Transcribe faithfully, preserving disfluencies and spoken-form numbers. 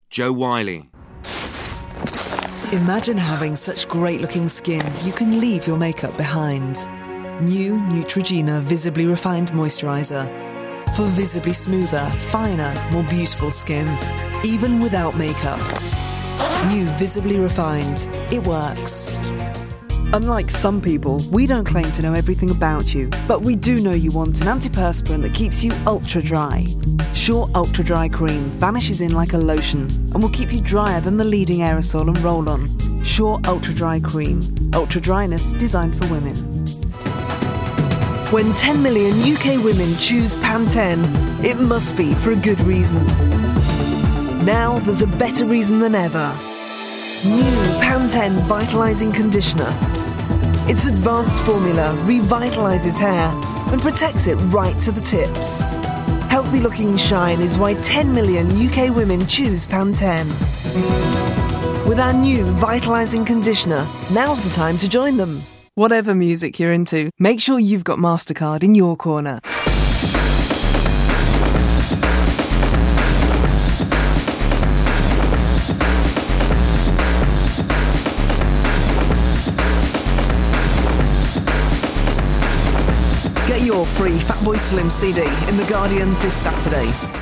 Jo Whiley. Imagine having such great-looking skin you can leave your makeup behind. New Neutrogena Visibly Refined Moisturiser. For visibly smoother, finer, more beautiful skin, even without makeup. New Visibly Refined. It works. Unlike some people, we don't claim to know everything about you, but we do know you want an antiperspirant that keeps you ultra dry. Sure Ultra Dry Cream vanishes in like a lotion and will keep you drier than the leading aerosol and roll-on. Sure Ultra Dry Cream. Ultra dryness designed for women. When ten million U K women choose Pantene, it must be for a good reason. Now there's a better reason than ever. New Pantene Vitalising Conditioner. Its advanced formula revitalises hair and protects it right to the tips. Healthy looking shine is why ten million U K women choose Pantene. With our new Vitalising Conditioner, now's the time to join them. Whatever music you're into, make sure you've got MasterCard in your corner. Get your free Fatboy Slim C D in The Guardian this Saturday.